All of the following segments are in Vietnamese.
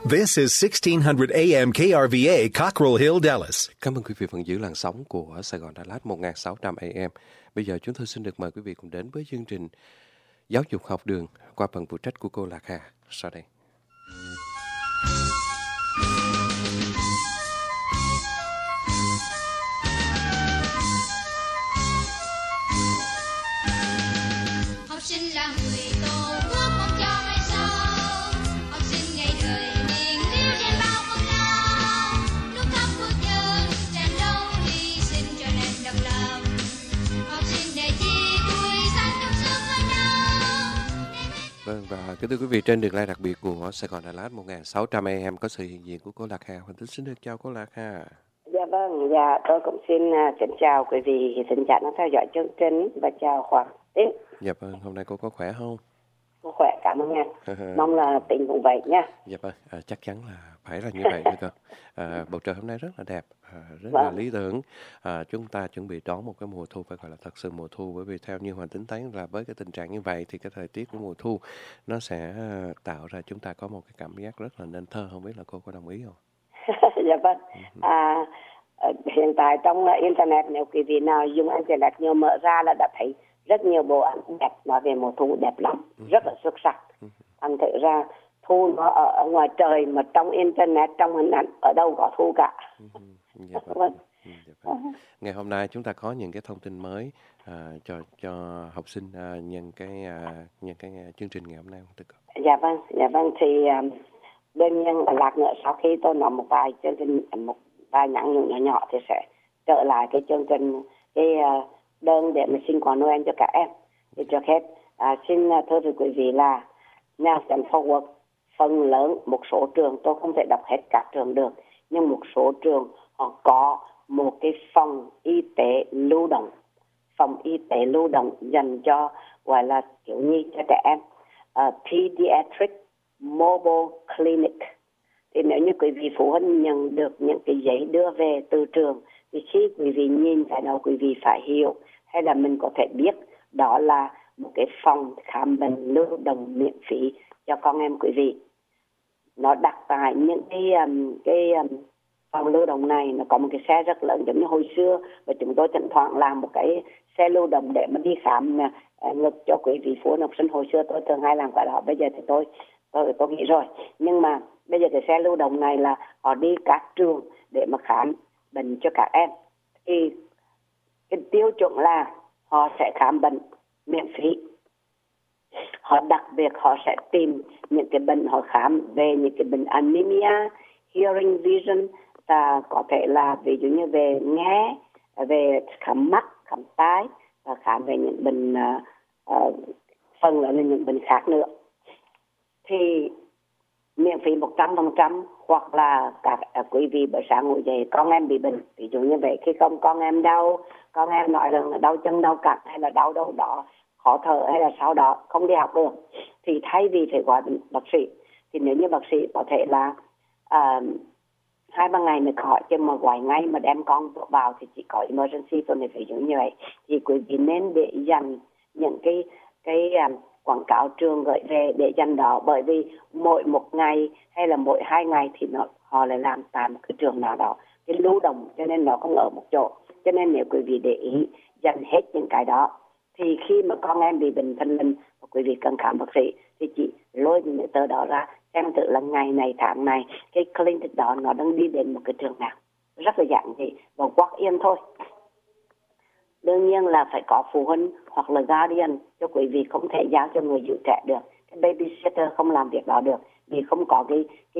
This is 1600 AM KRVA, Cockrell Hill, Dallas. Cảm ơn quý vị vẫn giữ làn sóng của Sài Gòn Đà Lạt 1600 AM. Bây giờ chúng tôi xin được mời quý vị cùng đến với chương trình Giáo dục học đường qua phần phụ trách của cô Lạc Hà sau đây. Học sinh là người tổ quốc mong cho mai sau. Học sinh ngày đời mình yêu trên bao công lao. Lúc khắp cuộc đời战đấu hy sinh cho nền độc lập. Học sinh để chi tuổi sáng trong sức phấn đấu. Vâng, và kính thưa quý vị, trên đường lai đặc biệt của Sài Gòn Đà Lạt 1600 AM có sự hiện diện của cô Lạc Hà. Hoàng Tính xin được chào cô Lạc Hà. Dạ vâng, dạ tôi cũng xin chào quý vị thính giả đang theo dõi chương trình và chào Hoàng Tính. Dạ vâng, hôm nay cô có khỏe không? Cô khỏe, cảm ơn anh. Mong là Tính cũng vậy nha. Dạ vâng, chắc chắn là phải là như vậy nữa cơ. Bầu trời hôm nay rất là đẹp, rất là lý tưởng. Chúng ta chuẩn bị đón một cái mùa thu phải gọi là thật sự mùa thu, bởi vì theo như Hoàng Tính thấy là với cái tình trạng như vậy thì cái thời tiết của mùa thu nó sẽ tạo ra chúng ta có một cái cảm giác rất là nên thơ. Không biết là cô có đồng ý không? Dạ vâng. Hiện tại trong internet, nếu quý vị nào dùng internet nhiều mở ra là đã thấy rất nhiều bộ ảnh đẹp nói về mùa thu đẹp lắm, rất là xuất sắc. Thành thử ra thu nó ở ngoài trời, mà trong internet, trong hình ảnh ở đâu có thu cả. Dạ vâng. Dạ vâng. Ngày hôm nay chúng ta có những cái thông tin mới cho học sinh nhân cái chương trình ngày hôm nay không? Dạ vâng, thì đương nhiên là lạc nữa sau khi tôi nói một vài chương trình, một vài nhãn nhỏ nhỏ thì sẽ trở lại cái chương trình, cái đơn để mà xin quà Noel cho các em. Thì trước hết xin thưa với quý vị là nhà Stanford phần lớn một số trường, tôi không thể đọc hết các trường được, nhưng một số trường họ có một cái phòng y tế lưu động dành cho gọi là thiếu nhi, cho trẻ em, Pediatric Mobile Clinic. Thì nếu như quý vị phụ huynh nhận được những cái giấy đưa về từ trường thì khi quý vị nhìn cái đó quý vị phải hiểu, hay là mình có thể biết đó là một cái phòng khám bệnh lưu động miễn phí cho con em quý vị. Nó đặt tại những cái phòng lưu động này, nó có một cái xe rất lớn giống như hồi xưa, và chúng tôi thỉnh thoảng làm một cái xe lưu động để mà đi khám ngực cho quý vị phụ huynh học sinh. Hồi xưa tôi thường hay làm cái đó, bây giờ thì tôi nghĩ rồi, nhưng mà bây giờ cái xe lưu động này là họ đi các trường để mà khám bệnh cho các em. Thì cái tiêu chuẩn là họ sẽ khám bệnh miễn phí. Họ đặc biệt họ sẽ tìm những cái bệnh, họ khám về những cái bệnh anemia, hearing vision, và có thể là ví dụ như về nghe, về khám mắt, khám tai, và khám về những bệnh phần là những bệnh khác nữa. Thì miễn phí 100%, hoặc là các quý vị buổi sáng ngủ dậy con em bị bệnh, ví dụ như vậy, khi không con em đau, con em nói rằng là đau chân, đau cẳng, hay là đau đâu đó, khó thở, hay là sau đó không đi học được, thì thay vì phải gọi bác sĩ, thì nếu như bác sĩ có thể là 2-3 ngày mới khỏi, chứ mà gọi ngay mà đem con vào thì chỉ có emergency thôi. Này ví dụ như vậy thì quý vị nên để dành những cái quảng cáo trường gửi về để dành đó, bởi vì mỗi một ngày hay là mỗi 2 ngày thì họ lại làm tại một cái trường nào đó, cái lưu động, cho nên nó không ở một chỗ. Cho nên nếu quý vị để ý dành hết những cái đó, thì khi mà con em bị bệnh thình lình và quý vị cần khám bác sĩ thì chỉ lôi những cái tờ đó ra xem thử là ngày này tháng này cái clinic đó nó đang đi đến một cái trường nào, rất là giản dị và walk in thôi. Đương nhiên là phải có phụ huynh hoặc là guardian, cho quý vị không thể giao cho người giữ trẻ được. Cái babysitter không làm việc đó được, vì không có cái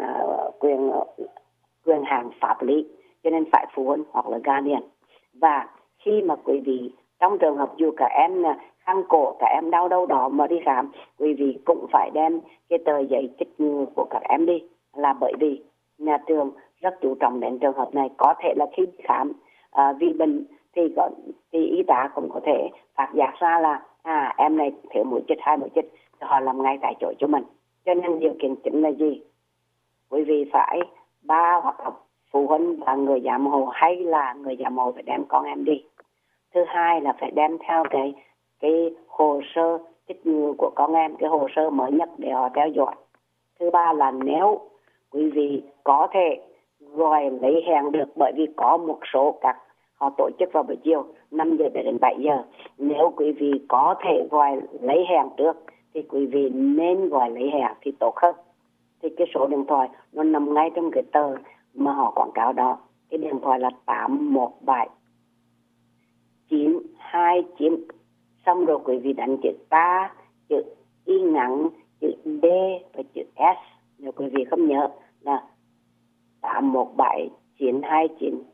quyền hạn pháp lý, cho nên phải phụ huynh hoặc là guardian. Và khi mà quý vị trong trường hợp dù cả em khăn cổ, cả em đau đâu đó mà đi khám, quý vị cũng phải đem cái tờ giấy chích ngừa của các em đi, là bởi vì nhà trường rất chú trọng đến trường hợp này. Có thể là khi khám vì bệnh thì y tá cũng có thể phát giác ra là em này thiếu mũi chích, 2 mũi chích, thì họ làm ngay tại chỗ cho mình. Cho nên điều kiện chính là gì? Quý vị phải ba hoặc phụ huynh và người giám hộ, hay là người giám hộ phải đem con em đi. Thứ hai là phải đem theo cái hồ sơ chích ngừa của con em, cái hồ sơ mới nhất để họ theo dõi. Thứ ba là nếu quý vị có thể gọi lấy hẹn được, bởi vì có một số các họ tổ chức vào buổi chiều 5 giờ đến 7 giờ. Nếu quý vị có thể gọi lấy hẹn trước thì quý vị nên gọi lấy hẹn thì tốt hơn. Thì cái số điện thoại nó nằm ngay trong cái tờ mà họ quảng cáo đó. Cái điện thoại là 817 929. Xong rồi quý vị đánh chữ ta, chữ Y ngắn, chữ D và chữ S. Nếu quý vị không nhớ là 817 929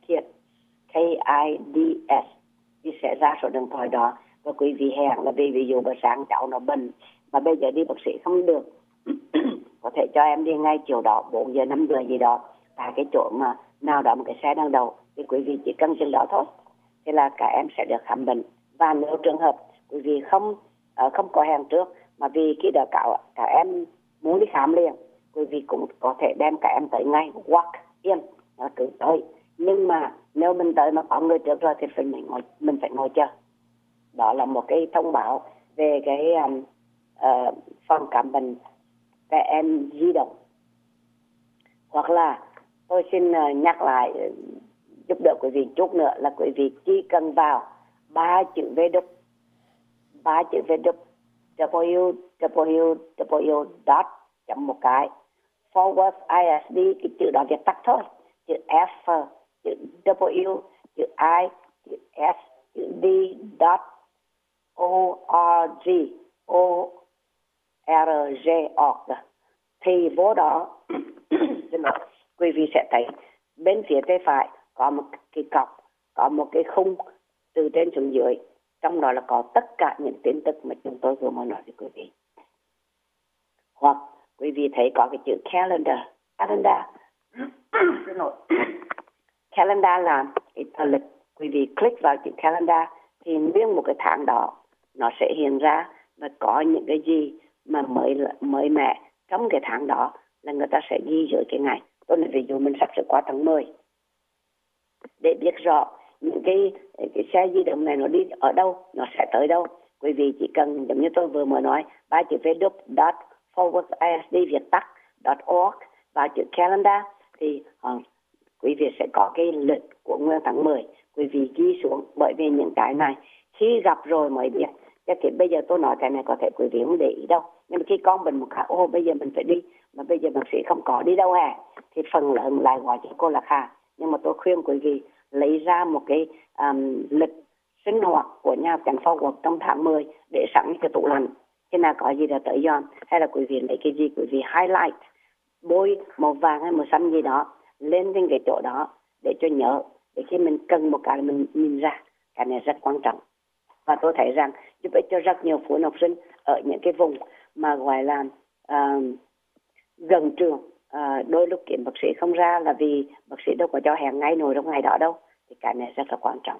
KIDS thì sẽ ra số điện thoại đó. Và quý vị hẹn là vì ví dụ buổi sáng cháu nó bệnh mà bây giờ đi bác sĩ không được có thể cho em đi ngay chiều đó 4 giờ 5 giờ gì đó tại cái chỗ mà nào đó một cái xe đang đầu, thì quý vị chỉ cần chừng đó thôi, thế là cả em sẽ được khám bệnh. Và nếu trường hợp quý vị không có hẹn trước mà vì khi đó cả em muốn đi khám liền, quý vị cũng có thể đem cả em tới ngay, walk in, cứ tới. Nhưng mà nếu mình tới mà có người trước rồi thì mình phải ngồi chờ. Đó là một cái thông báo về cái phòng khám bệnh trẻ em di động. Hoặc là tôi xin nhắc lại giúp đỡ quý vị chút nữa là quý vị chỉ cần vào 3 chữ V www dot chấm một cái forward ISD, cái chữ đó viết tắt thôi, chữ F, chữ W, chữ I, chữ S, chữ D dot org thì vô đó quý vị sẽ thấy bên phía tay phải có một cái cọc, có một cái khung từ trên xuống dưới, trong đó là có tất cả những tin tức mà chúng tôi vừa mới nói với quý vị. Hoặc quý vị thấy có cái chữ calendar calendar là cái tờ lịch. Quý vị click vào chữ calendar thì nguyên một cái tháng đó nó sẽ hiện ra và có những cái gì mà mới mẻ trong cái tháng đó là người ta sẽ ghi dưới cái ngày. Tôi nói ví dụ mình sắp sửa qua tháng 10, để biết rõ những cái xe di động này nó đi ở đâu, nó sẽ tới đâu. Quý vị chỉ cần giống như tôi vừa mới nói, 3 chữ www.forwardisd viết tắt .org vào chữ calendar thì quý vị sẽ có cái lịch của nguyên tháng 10. Quý vị ghi xuống, bởi vì những cái này khi gặp rồi mới biết. Chứ thì bây giờ tôi nói cái này có thể quý vị không để ý đâu, nhưng mà khi con mình một cái bây giờ mình phải đi mà bây giờ bác sĩ không có đi đâu thì phần lớn lại gọi cho cô là Kha. Nhưng mà tôi khuyên quý vị lấy ra một cái lịch sinh hoạt của nhà cảnh Forward trong tháng 10 để sẵn cái tủ lạnh, khi nào có gì là tới dọn, hay là quý vị lấy cái gì quý vị highlight, bôi màu vàng hay màu xanh gì đó lên trên cái chỗ đó để cho nhớ, để khi mình cần một cái mình nhìn ra. Cái này rất quan trọng và tôi thấy rằng giúp ích cho rất nhiều phụ huynh học sinh ở những cái vùng mà gọi là gần trường. Đôi lúc kiếm bác sĩ không ra là vì bác sĩ đâu có cho hẹn ngay nổi trong ngày đó đâu, thì cái này rất là quan trọng.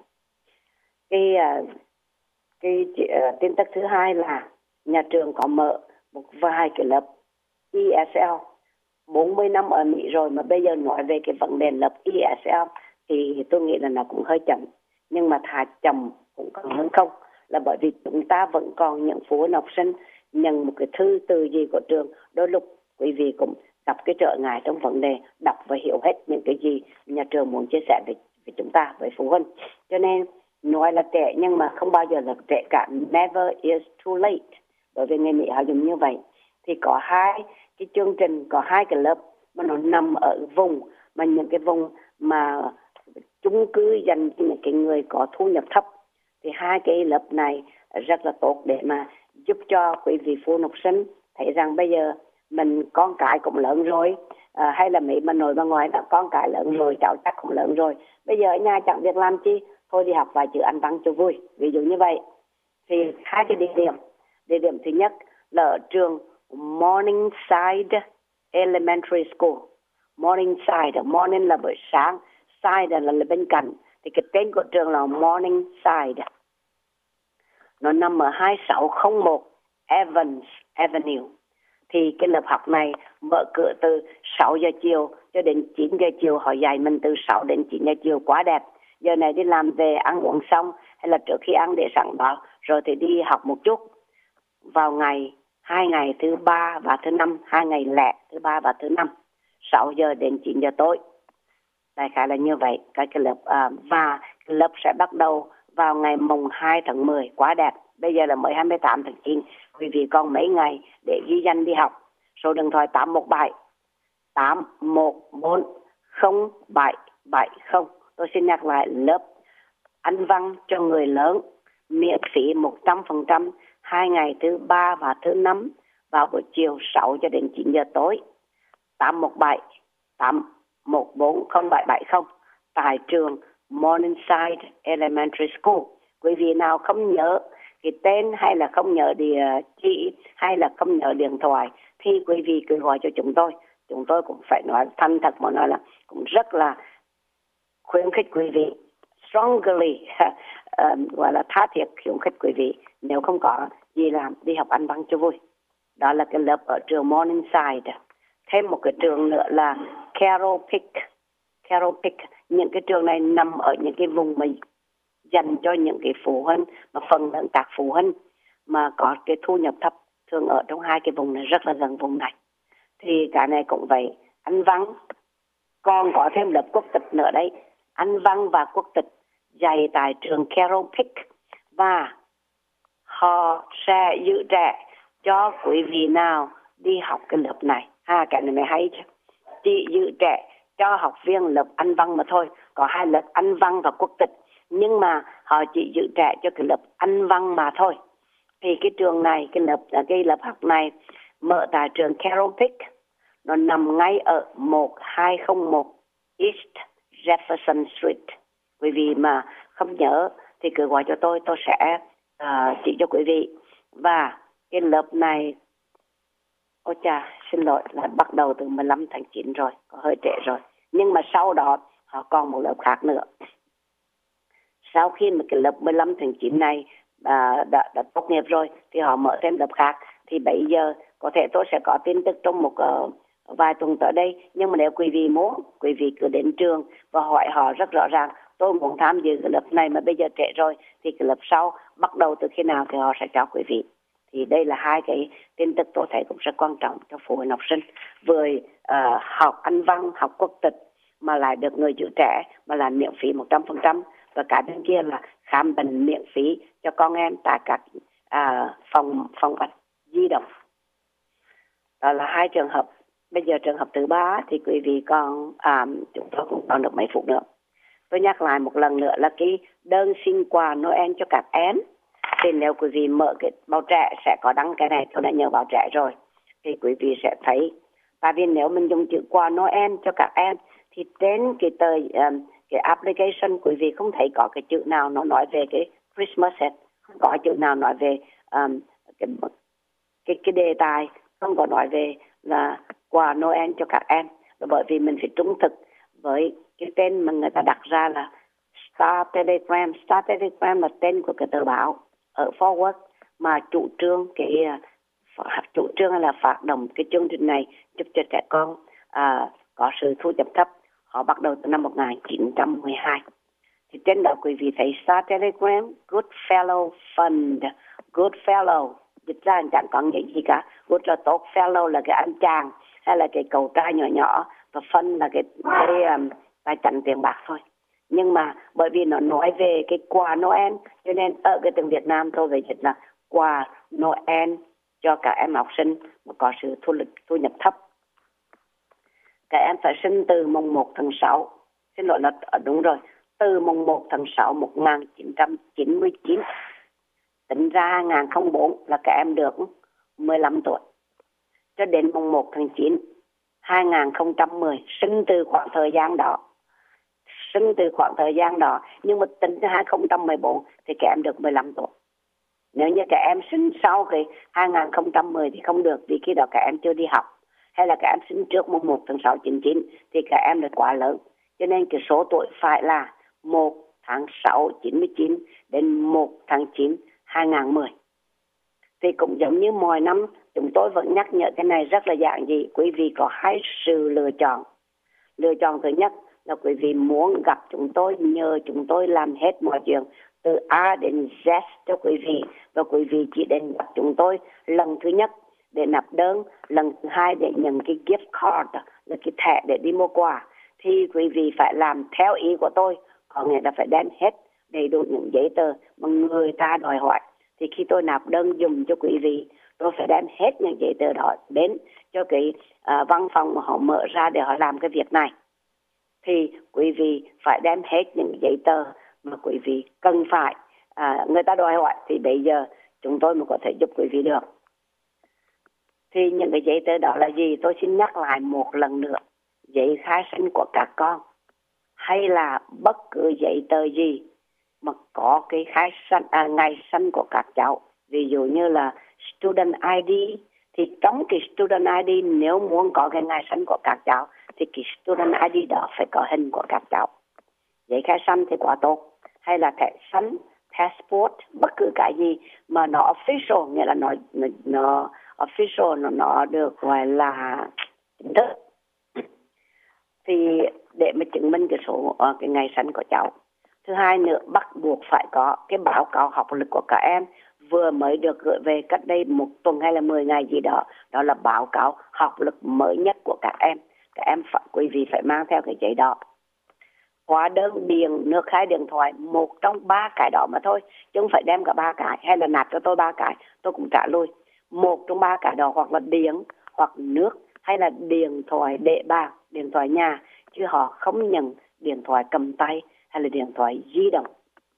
Cái tin tức thứ hai là nhà trường có mở một vài cái lớp ESL 40 năm ở Mỹ rồi, mà bây giờ nói về cái vấn đề lớp ESL thì tôi nghĩ là nó cũng hơi chậm, nhưng mà thà chậm cũng còn hơn không, là bởi vì chúng ta vẫn còn những phụ huynh học sinh nhận một cái thư từ gì của trường, đôi lúc quý vị cũng gặp cái trở ngại trong vấn đề đọc và hiểu hết những cái gì nhà trường muốn chia sẻ với chúng ta, với phụ huynh. Cho nên nói là trễ nhưng mà không bao giờ là trễ cả, never is too late, bởi vì người Mỹ họ dùng như vậy. Thì có hai cái chương trình, có hai cái lớp mà nó nằm ở vùng mà những cái vùng mà chung cư dành cho những cái người có thu nhập thấp, thì hai cái lớp này rất là tốt để mà giúp cho quý vị phụ huynh học sinh thấy rằng bây giờ mình con cái cũng lớn rồi, hay là Mỹ mà nội bà ngoại là con cái lớn rồi, cháu chắc cũng lớn rồi, bây giờ ở nhà chẳng việc làm chi, thôi đi học vài chữ Anh văn cho vui, ví dụ như vậy. Thì hai cái địa điểm thứ nhất là ở trường Morningside Elementary School. Morningside, morning là buổi sáng, side là bên cạnh, thì cái tên của trường là Morningside. Nó nằm ở 2601 Evans Avenue. Thì cái lớp học này mở cửa từ 6 giờ chiều cho đến 9 giờ chiều, họ dạy mình từ 6 đến 9 giờ chiều, quá đẹp. Giờ này đi làm về ăn uống xong hay là trước khi ăn để sẵn đó, rồi thì đi học một chút. Vào hai ngày thứ ba và thứ năm, 2 ngày lẻ thứ ba và thứ năm, 6 giờ đến 9 giờ tối. Đại khái là như vậy. Cái lớp và cái lớp sẽ bắt đầu vào ngày mùng 2 tháng 10. Quá đẹp. Bây giờ là mới 28 tháng 9. Quý vị còn mấy ngày để ghi danh đi học. Số điện thoại 817 814 0770. Tôi xin nhắc lại, lớp Anh văn cho người lớn miễn phí 100%, 2 ngày thứ 3 và thứ 5 vào buổi chiều 6 cho đến 9 giờ tối. 817 814 0770 tại trường Morningside Elementary School. Quý vị nào không nhớ cái tên hay là không nhớ địa chỉ hay là không nhớ điện thoại thì quý vị cứ gọi cho chúng tôi. Chúng tôi cũng phải nói thành thật mà nói là cũng rất là khuyến khích quý vị, strongly gọi là tha thiết khuyến khích quý vị nếu không có gì làm đi học Anh văn cho vui. Đó là cái lớp ở trường Morningside. Thêm một cái trường nữa là Carroll Peak. Những cái trường này nằm ở những cái vùng mà dành cho những cái phụ huynh mà phần lớn các phụ huynh mà có cái thu nhập thấp, thường ở trong hai cái vùng này, rất là gần vùng này. Thì cái này cũng vậy, Anh văn còn có thêm lớp quốc tịch nữa đấy. Anh văn và quốc tịch dạy tại trường Carroll Peak và họ sẽ giữ trẻ cho quý vị nào đi học cái lớp này. Cái này mới hay chứ. Chỉ giữ trẻ cho học viên lớp Anh văn mà thôi. Có 2 lớp Anh văn và quốc tịch, nhưng mà họ chỉ giữ trẻ cho cái lớp Anh văn mà thôi. Thì cái trường này, cái lớp học này mở tại trường Carroll Peak. Nó nằm ngay ở 1201 East Jefferson Street. Quý vị mà không nhớ thì cứ gọi cho tôi sẽ chỉ cho quý vị. Và cái lớp này, xin lỗi, là bắt đầu từ 15 tháng 9 rồi, có hơi trễ rồi. Nhưng mà sau đó họ còn một lớp khác nữa. Sau khi mà cái lớp 15 tháng 9 này đã tốt nghiệp rồi thì họ mở thêm lớp khác. Thì bây giờ có thể tôi sẽ có tin tức trong một vài tuần tới đây. Nhưng mà nếu quý vị muốn, quý vị cứ đến trường và hỏi họ rất rõ ràng, tôi muốn tham dự cái lớp này mà bây giờ trễ rồi thì cái lớp sau bắt đầu từ khi nào thì họ sẽ cho quý vị. Thì đây là 2 cái tin tức tôi thấy cũng rất quan trọng cho phụ huynh học sinh. Vừa học Anh văn, học quốc tịch mà lại được người giữ trẻ, mà là miễn phí 100%. Và cả bên kia là khám bệnh miễn phí cho con em tại các phòng bệnh di động. Đó là 2 trường hợp. Bây giờ trường hợp thứ 3 thì quý vị còn chúng tôi cũng còn được mấy phút nữa. Tôi nhắc lại một lần nữa là cái đơn xin quà Noel cho các em. Thì nếu quý vị mở cái báo trẻ sẽ có đăng cái này, tôi đã nhớ báo trẻ rồi. Thì quý vị sẽ thấy, tại vì nếu mình dùng chữ quà Noel cho các em thì trên cái application quý vị không thấy có cái chữ nào nó nói về cái Christmas hết, không có chữ nào nói về cái đề tài, không có nói về là quà Noel cho các em. Bởi vì mình phải trung thực với cái tên mà người ta đặt ra là Star Telegram. Star Telegram là tên của cái tờ báo ở Fort Worth mà chủ trương là phát động cái chương trình này giúp cho trẻ con có sự thu nhập thấp. Họ bắt đầu từ năm 1912. Thì trên đó quý vị thấy Star Telegram, Goodfellow Fund. Goodfellow dịch ra chẳng có gì cả. Good là tốt, fellow là cái anh chàng hay là cái cậu trai nhỏ nhỏ, và fund là cái tài chánh tiền bạc thôi. Nhưng mà bởi vì nó nói về cái quà Noel cho nên ở cái tiếng Việt Nam tôi phải dịch là quà Noel cho các em học sinh mà có sự thu nhập thấp. Các em phải sinh từ mùng 1 tháng 6. Xin lỗi là đúng rồi. Từ mùng 1 tháng 6 1999. Tính ra 2004 là các em được 15 tuổi. Cho đến mùng 1 tháng 9 2010. Sinh từ khoảng thời gian đó. Nhưng mà tính từ 2014 thì các em được 15 tuổi. Nếu như các em sinh sau cái 2010 thì không được, vì khi đó các em chưa đi học. Hay là các em sinh trước mùng 1 tháng 6 99 thì các em đã quá lớn. Cho nên cái số tuổi phải là 1 tháng 6 99 đến 1 tháng 9 2010. Thì cũng giống như mọi năm, chúng tôi vẫn nhắc nhở cái này rất là giản dị. Quý vị có 2 sự lựa chọn. Lựa chọn thứ nhất là quý vị muốn gặp chúng tôi, nhờ chúng tôi làm hết mọi chuyện từ A đến Z cho quý vị. Và quý vị chỉ đến gặp chúng tôi lần thứ nhất để nộp đơn, lần thứ hai để nhận cái gift card là cái thẻ để đi mua quà, thì quý vị phải làm theo ý của tôi, có nghĩa là phải đem hết đầy đủ những giấy tờ mà người ta đòi hỏi. Thì khi tôi nộp đơn dùng cho quý vị, tôi phải đem hết những giấy tờ đó đến cho cái văn phòng mà họ mở ra để họ làm cái việc này. Thì quý vị phải đem hết những giấy tờ mà quý vị cần phải người ta đòi hỏi, thì bây giờ chúng tôi mới có thể giúp quý vị được. Thì những cái giấy tờ đó là gì? Tôi xin nhắc lại một lần nữa. Giấy khai sinh của các con, hay là bất cứ giấy tờ gì mà có cái ngày sinh của các cháu, ví dụ như là student ID, thì trong cái student ID nếu muốn có cái ngày sinh của các cháu thì cái student ID đó phải có hình của các cháu. Giấy khai sinh thì quá tốt, hay là thẻ sinh, passport, bất cứ cái gì mà nó official, nghĩa là nó official, nó được gọi là chính thức, thì để mà chứng minh cái số cái ngày sinh của cháu. Thứ hai nữa, bắt buộc phải có cái báo cáo học lực của các em vừa mới được gửi về cách đây 1 tuần hay là 10 ngày gì đó, đó là báo cáo học lực mới nhất của các em. Các em quý vị phải mang theo cái giấy đó. Hóa đơn, điện, nước khai, điện thoại, một trong 3 cái đó mà thôi, chứ không phải đem cả 3 cái, hay là nạp cho tôi 3 cái, tôi cũng trả lui. Một trong 3 cái đó, hoặc là điện, hoặc nước, hay là điện thoại để bàn, điện thoại nhà, chứ họ không nhận điện thoại cầm tay hay là điện thoại di động.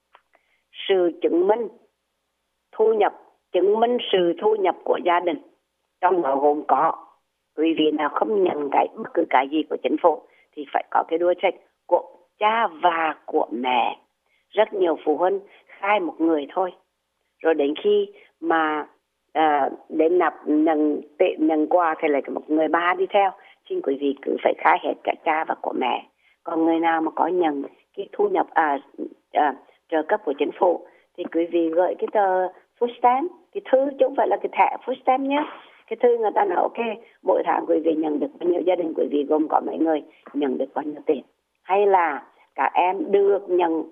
Sự chứng minh thu nhập, chứng minh sự thu nhập của gia đình, trong đó gồm có quý vị nào không nhận bất cứ cái gì của chính phủ thì phải có cái đuôi check của cha và của mẹ. Rất nhiều phụ huynh khai một người thôi, rồi đến khi mà đến nạp nhận quà thì lại một người ba đi theo. Xin quý vị cứ phải khai hết cả cha và của mẹ. Còn người nào mà có nhận cái thu nhập trợ cấp của chính phủ thì quý vị gửi cái tờ food stamp, cái thư, chứ không phải là cái thẻ food stamp nhé. Cái thư người ta nói ok, mỗi tháng quý vị nhận được bao nhiêu, gia đình quý vị gồm có mấy người nhận được bao nhiêu tiền. Hay là các em được nhận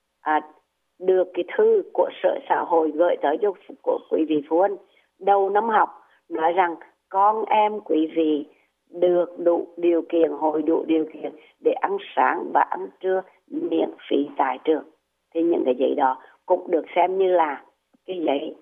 được cái thư của Sở Xã hội gửi tới cho của quý vị phụ huynh đầu năm học, nói rằng con em quý vị được đủ điều kiện, hội đủ điều kiện để ăn sáng và ăn trưa miễn phí tại trường. Thì những cái giấy đó cũng được xem như là cái giấy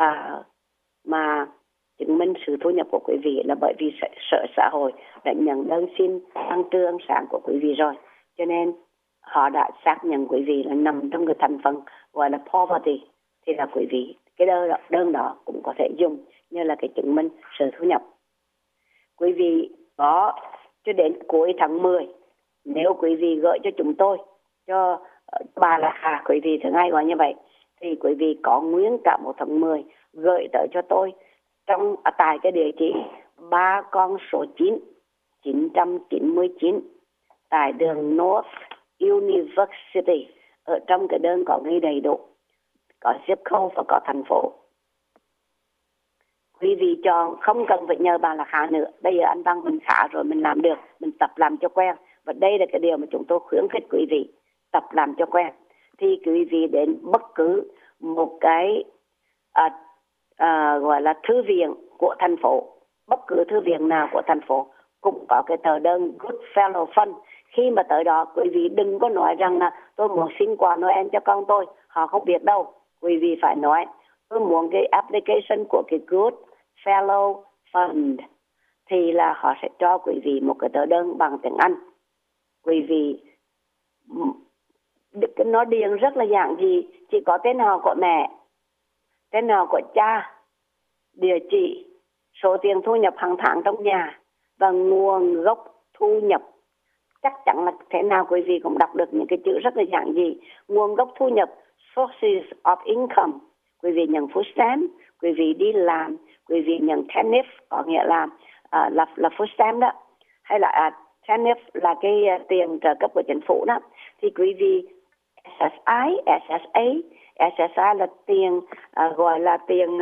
mà chứng minh sự thu nhập của quý vị, là bởi vì Sở Xã hội đã nhận đơn xin ăn trưa ăn sáng của quý vị rồi, cho nên họ đã xác nhận quý vị là nằm trong cái thành phần gọi là poverty, thì là quý vị cái đơn đó cũng có thể dùng như là cái chứng minh sự thu nhập. Quý vị có cho đến cuối tháng 10, nếu quý vị gửi cho chúng tôi, cho bà là quý vị thường hay gọi như vậy, thì quý vị có nguyên cả một tháng 10 gửi tới cho tôi tại cái địa chỉ 3 con số 9 999 tại đường North University. Ở trong cái đơn có ghi đầy đủ, có zip code và có thành phố. Quý vị chọn, không cần phải nhờ bà là khá nữa. Bây giờ anh Văn mình khá rồi, mình làm được, mình tập làm cho quen. Và đây là cái điều mà chúng tôi khuyến khích quý vị tập làm cho quen. Thì quý vị đến bất cứ một cái gọi là thư viện của thành phố, bất cứ thư viện nào của thành phố cũng có cái tờ đơn Good Fellow Fund. Khi mà tới đó, quý vị đừng có nói rằng là tôi muốn xin quà Noel cho con tôi, họ không biết đâu. Quý vị phải nói tôi muốn cái application của cái Good Fellow Fund, thì là họ sẽ cho quý vị một cái tờ đơn bằng tiếng Anh. Quý vị nó điền rất là giản dị, chỉ có tên họ của mẹ, tên họ của cha, địa chỉ, số tiền thu nhập hàng tháng trong nhà và nguồn gốc thu nhập. Chắc chắn là thế nào quý vị cũng đọc được những cái chữ rất là giản dị. Nguồn gốc thu nhập, sources of income. Quý vị nhận food stamp, quý vị đi làm, quý vị nhận TANF, có nghĩa là food stamp đó, hay là TANF là cái tiền trợ cấp của chính phủ đó. Thì quý vị SSI, SSA là tiền gọi là tiền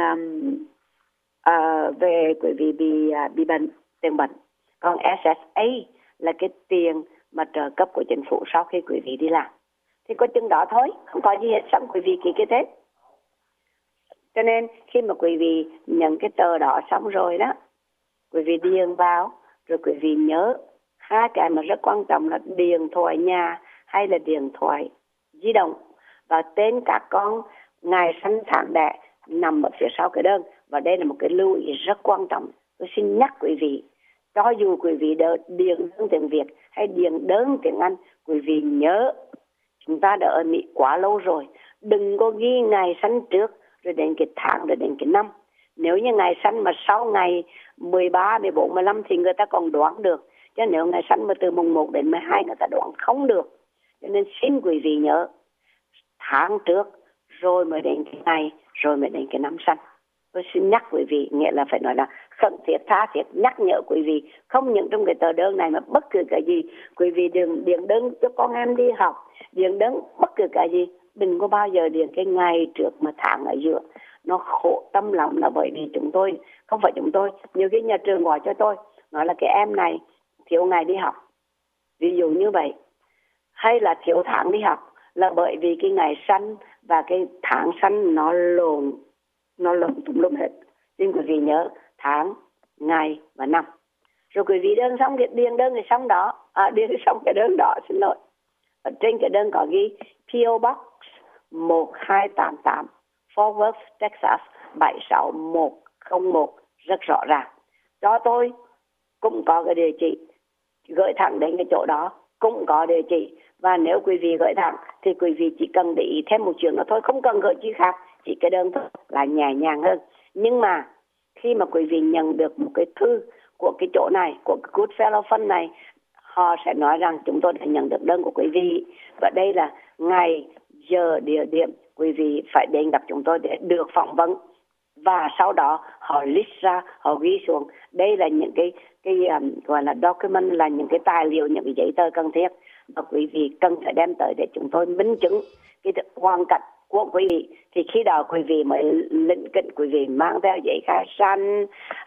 về quý vị bị bệnh, tiền bệnh. Còn SSA là cái tiền mà trợ cấp của chính phủ sau khi quý vị đi làm. Thì có chừng đó thôi, không có gì hết, xong quý vị ký cái thế. Cho nên khi mà quý vị nhận cái tờ đó xong rồi đó, quý vị điền vào, rồi quý vị nhớ hai cái mà rất quan trọng là điện thoại nhà hay là điện thoại di động và tên các con, ngày sinh tháng đẻ nằm ở phía sau cái đơn. Và đây là một cái lưu ý rất quan trọng. Tôi xin nhắc quý vị, cho dù quý vị điền đơn tiếng Việt hay điền đơn tiếng Anh, quý vị nhớ chúng ta đã ở Mỹ quá lâu rồi, đừng có ghi ngày sinh trước rồi đến cái tháng rồi đến cái năm. Nếu như ngày sinh mà sau ngày 13, 14, 15 thì người ta còn đoán được. Chứ nếu ngày sinh mà từ mùng 1 đến 12 người ta đoán không được. Cho nên xin quý vị nhớ tháng trước rồi mới đến cái ngày, rồi mới đến cái năm sinh. Tôi xin nhắc quý vị, nghĩa là phải nói là khẩn thiết, tha thiết nhắc nhở quý vị, không những trong cái tờ đơn này mà bất cứ cái gì, quý vị đừng điền đơn cho con em đi học, điền đơn bất cứ cái gì, đừng có bao giờ điền cái ngày trước mà tháng ở giữa. Nó khổ tâm lắm là bởi vì chúng tôi, không phải chúng tôi, nhiều cái nhà trường gọi cho tôi, nói là cái em này thiếu ngày đi học, ví dụ như vậy, hay là thiếu tháng đi học, là bởi vì cái ngày sinh và cái tháng sinh nó lộn tùm lum hết. Xin quý vị nhớ tháng, ngày và năm. Rồi quý vị đơn xong điền đơn thì xong đó, điền xong cái đơn đó, xin lỗi. Ở trên cái đơn có ghi PO Box 1288 Fort Worth, Texas 76101, rất rõ ràng. Cho tôi cũng có cái địa chỉ, gửi thẳng đến cái chỗ đó cũng có địa chỉ. Và nếu quý vị gửi thẳng thì quý vị chỉ cần để ý thêm một chuyện nữa thôi, không cần gửi chi khác, chỉ cái đơn thôi là nhẹ nhàng hơn. Nhưng mà khi mà quý vị nhận được một cái thư của cái chỗ này, của cái Goodfellow Fund này, họ sẽ nói rằng chúng tôi đã nhận được đơn của quý vị và đây là ngày, giờ, địa điểm, quý vị phải đến gặp chúng tôi để được phỏng vấn. Và sau đó họ list ra, họ ghi xuống đây là những cái gọi là document, là những cái tài liệu, những cái giấy tờ cần thiết mà quý vị cần phải đem tới để chúng tôi minh chứng cái hoàn cảnh của quý vị. Thì khi đó quý vị mới lĩnh kỉnh, quý vị mang theo giấy khai sinh,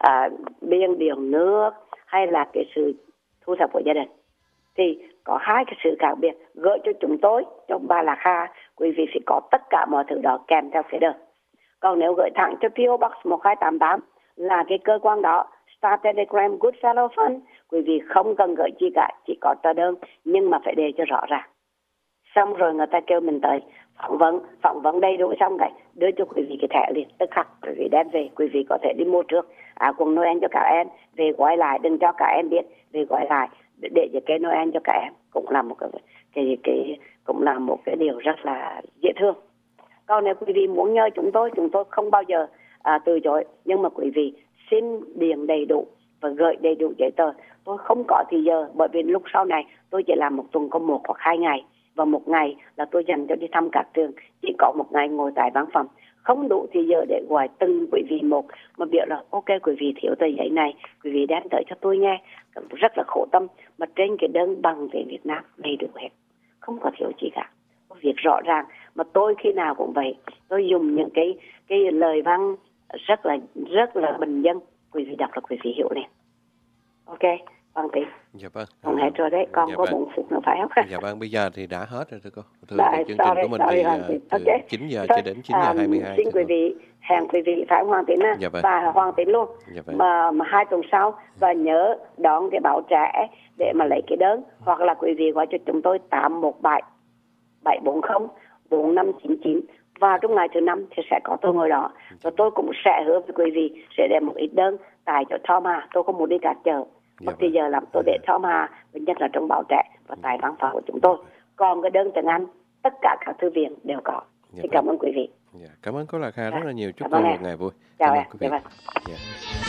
biên điện nước hay là cái sự thu thập của gia đình. Thì có hai cái sự khác biệt. Gửi cho chúng tôi trong Ba Lạc Hà, quý vị phải có tất cả mọi thứ đó kèm theo cái đơn. Còn nếu gửi thẳng cho PO Box 1288 là cái cơ quan đó, Star Telegram Goodfellow Fund, quý vị không cần gửi chi cả, chỉ có tờ đơn nhưng mà phải đề cho rõ ràng. Xong rồi người ta kêu mình tới phỏng vấn đầy đủ xong rồi đưa cho quý vị cái thẻ liền tức khắc, quý vị đem về, quý vị có thể đi mua trước quần Noel cho cả em, về gói lại, đừng cho cả em biết, về gói lại để cho cái Noel cho cả em, cũng là một cũng là một cái điều rất là dễ thương. Còn nếu quý vị muốn nhờ chúng tôi không bao giờ từ chối, nhưng mà quý vị xin điền đầy đủ và gửi đầy đủ giấy tờ. Tôi không có thì giờ, bởi vì lúc sau này tôi chỉ làm một tuần có 1 hoặc 2 ngày, và một ngày là tôi dành cho đi thăm các trường, chỉ có một ngày ngồi tại văn phòng, không đủ thì giờ để gọi từng quý vị một mà biết là ok, quý vị thiếu tờ giấy này, quý vị đem tới cho tôi nghe. Rất là khổ tâm, mà trên cái đơn bằng về Việt Nam đầy đủ hết, không có thiếu gì cả, việc rõ ràng. Mà tôi khi nào cũng vậy, tôi dùng những cái lời văn rất là bình dân, quý vị đọc là quý vị hiểu liền. Ok, Hoàng Tín. Dạ vâng. Còn hết rồi đấy, con có 4 phút nữa phải không? Dạ vâng, bây giờ thì đã hết rồi thưa cô. Thường thì chương trình của mình thì từ 9 giờ cho đến 9 giờ 22. Xin quý vị, hẹn quý vị phải Hoàng Tín dạ vâng. và Hoàng Tín luôn. Dạ vâng. Mà 2 tuần sau, và nhớ đón cái báo trẻ để mà lấy cái đơn, hoặc là quý vị gọi cho chúng tôi 817 740 4599. Và trong ngày thứ 5 thì sẽ có tôi ngồi đó. Và tôi cũng sẽ hứa với quý vị sẽ đem một ít đơn tại chỗ Thomas. Tôi không muốn đi cả chợ, mất thì giờ làm tôi để Thomas, nhất là trong báo trẻ và tại văn phòng của chúng tôi. Còn cái đơn tiếng Anh, tất cả các thư viện đều có. Xin cảm ơn quý vị. Cảm ơn cô Lạc Hà rất là nhiều. Chúc cô một ngày vui. Chào em. Quý vị.